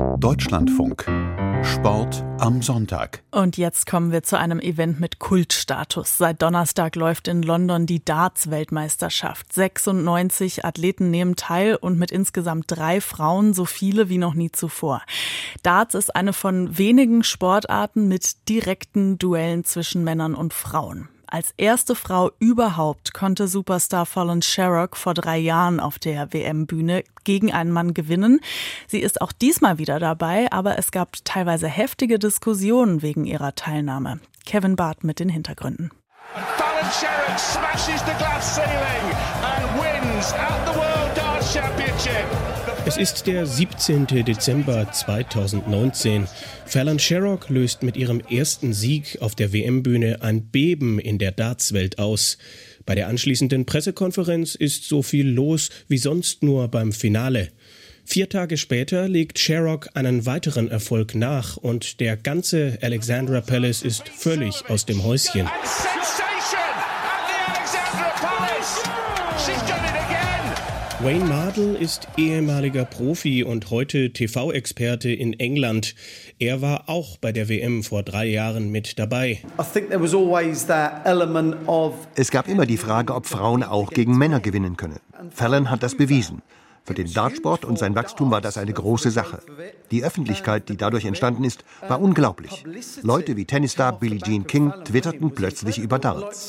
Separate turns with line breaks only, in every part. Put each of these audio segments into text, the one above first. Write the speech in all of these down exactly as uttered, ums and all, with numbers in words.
Deutschlandfunk. Sport am Sonntag.
Und jetzt kommen wir zu einem Event mit Kultstatus. Seit Donnerstag läuft in London die Darts-Weltmeisterschaft. sechsundneunzig Athleten nehmen teil und mit insgesamt drei Frauen so viele wie noch nie zuvor. Darts ist eine von wenigen Sportarten mit direkten Duellen zwischen Männern und Frauen. Als erste Frau überhaupt konnte Superstar Fallon Sherrock vor drei Jahren auf der W M-Bühne gegen einen Mann gewinnen. Sie ist auch diesmal wieder dabei, aber es gab teilweise heftige Diskussionen wegen ihrer Teilnahme. Kevin Barth mit den Hintergründen.
Fallon Sherrock smashes the glass ceiling and wins at the World Darts Championship.
Es ist der siebzehnten Dezember zweitausendneunzehn. Fallon Sherrock löst mit ihrem ersten Sieg auf der W M-Bühne ein Beben in der Dartswelt aus. Bei der anschließenden Pressekonferenz ist so viel los wie sonst nur beim Finale. Vier Tage später legt Sherrock einen weiteren Erfolg nach und der ganze Alexandra Palace ist völlig aus dem Häuschen. Wayne Mardle ist ehemaliger Profi und heute T V-Experte in England. Er war auch bei der W M vor drei Jahren mit dabei.
Es gab immer die Frage, ob Frauen auch gegen Männer gewinnen können. Fallon hat das bewiesen. Für den Dartsport und sein Wachstum war das eine große Sache. Die Öffentlichkeit, die dadurch entstanden ist, war unglaublich. Leute wie Tennisstar Billie Jean King twitterten plötzlich über Darts.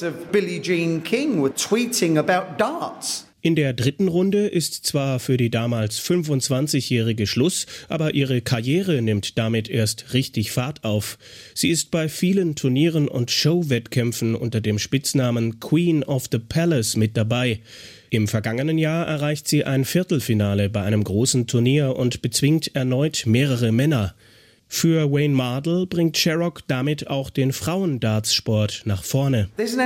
In der dritten Runde ist zwar für die damals fünfundzwanzigjährige Schluss, aber ihre Karriere nimmt damit erst richtig Fahrt auf. Sie ist bei vielen Turnieren und Showwettkämpfen unter dem Spitznamen Queen of the Palace mit dabei. Im vergangenen Jahr erreicht sie ein Viertelfinale bei einem großen Turnier und bezwingt erneut mehrere Männer. Für Wayne Mardle bringt Sherrock damit auch den Frauendartsport nach vorne.
Es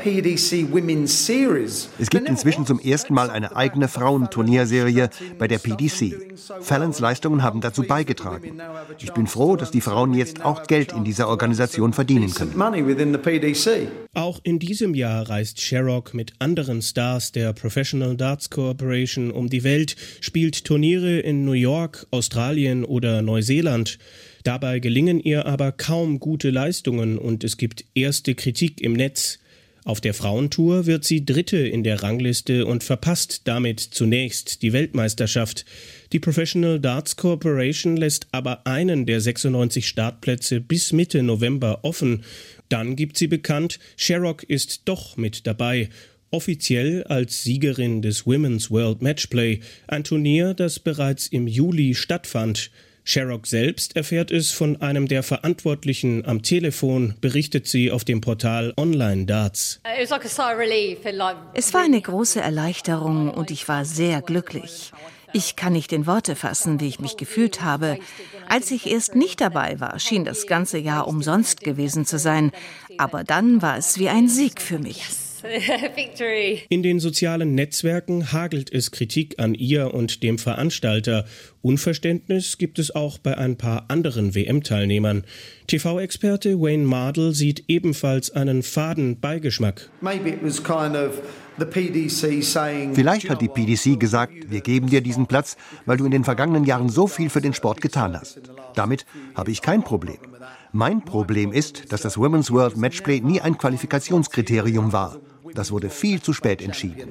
gibt inzwischen zum ersten Mal eine eigene Frauenturnierserie bei der P D C. Fallons Leistungen haben dazu beigetragen. Ich bin froh, dass die Frauen jetzt auch Geld in dieser Organisation verdienen können.
Auch in diesem Jahr reist Sherrock mit anderen Stars der Professional Darts Corporation um die Welt, spielt Turniere in New York, Australien oder Neuseeland. Dabei gelingen ihr aber kaum gute Leistungen und es gibt erste Kritik im Netz. Auf der Frauentour wird sie Dritte in der Rangliste und verpasst damit zunächst die Weltmeisterschaft. Die Professional Darts Corporation lässt aber einen der sechsundneunzig Startplätze bis Mitte November offen. Dann gibt sie bekannt, Sherrock ist doch mit dabei. Offiziell als Siegerin des Women's World Matchplay, ein Turnier, das bereits im Juli stattfand. Sherrock selbst erfährt es von einem der Verantwortlichen am Telefon, berichtet sie auf dem Portal Online Darts.
Es war eine große Erleichterung und ich war sehr glücklich. Ich kann nicht in Worte fassen, wie ich mich gefühlt habe. Als ich erst nicht dabei war, schien das ganze Jahr umsonst gewesen zu sein. Aber dann war es wie ein Sieg für mich.
In den sozialen Netzwerken hagelt es Kritik an ihr und dem Veranstalter. Unverständnis gibt es auch bei ein paar anderen W M-Teilnehmern. T V-Experte Wayne Mardle sieht ebenfalls einen faden Beigeschmack.
Vielleicht hat die P D C gesagt, wir geben dir diesen Platz, weil du in den vergangenen Jahren so viel für den Sport getan hast. Damit habe ich kein Problem. Mein Problem ist, dass das Women's World Matchplay nie ein Qualifikationskriterium war. Das wurde viel zu spät entschieden.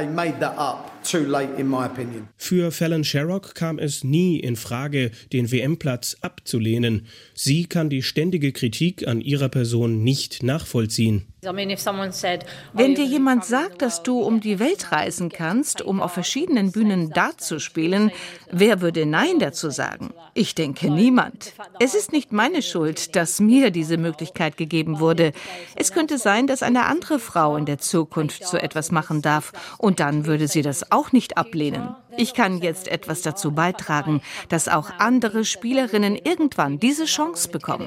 Für Fallon Sherrock kam es nie in Frage, den W M-Platz abzulehnen. Sie kann die ständige Kritik an ihrer Person nicht nachvollziehen.
Wenn dir jemand sagt, dass du um die Welt reisen kannst, um auf verschiedenen Bühnen Dart zu spielen, wer würde Nein dazu sagen? Ich denke, niemand. Es ist nicht meine Schuld, dass mir diese Möglichkeit gegeben wurde. Es könnte sein, dass eine andere Frau in der Zukunft so etwas machen darf und dann würde sie das auch nicht ablehnen. Ich kann jetzt etwas dazu beitragen, dass auch andere Spielerinnen irgendwann diese Chance bekommen.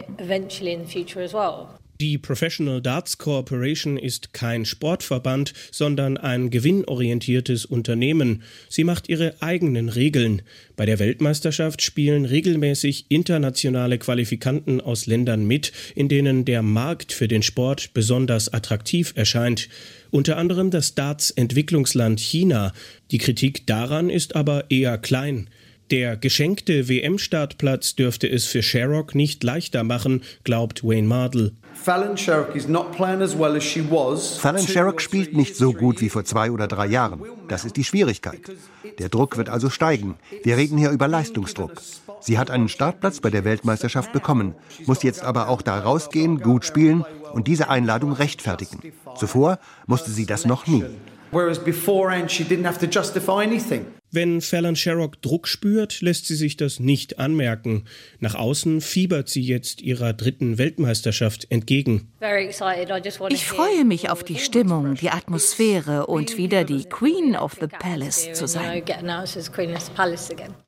Die Professional Darts Corporation ist kein Sportverband, sondern ein gewinnorientiertes Unternehmen. Sie macht ihre eigenen Regeln. Bei der Weltmeisterschaft spielen regelmäßig internationale Qualifikanten aus Ländern mit, in denen der Markt für den Sport besonders attraktiv erscheint. Unter anderem das Darts-Entwicklungsland China. Die Kritik daran ist aber eher klein. Der geschenkte W M-Startplatz dürfte es für Sharrock nicht leichter machen, glaubt Wayne Mardle.
Fallon Sherrock spielt nicht so gut wie vor zwei oder drei Jahren. Das ist die Schwierigkeit. Der Druck wird also steigen. Wir reden hier über Leistungsdruck. Sie hat einen Startplatz bei der Weltmeisterschaft bekommen, muss jetzt aber auch da rausgehen, gut spielen und diese Einladung rechtfertigen. Zuvor musste sie das noch nie.
Wenn Fallon Sherrock Druck spürt, lässt sie sich das nicht anmerken. Nach außen fiebert sie jetzt ihrer dritten Weltmeisterschaft entgegen.
Ich freue mich auf die Stimmung, die Atmosphäre und wieder die Queen of the Palace zu sein.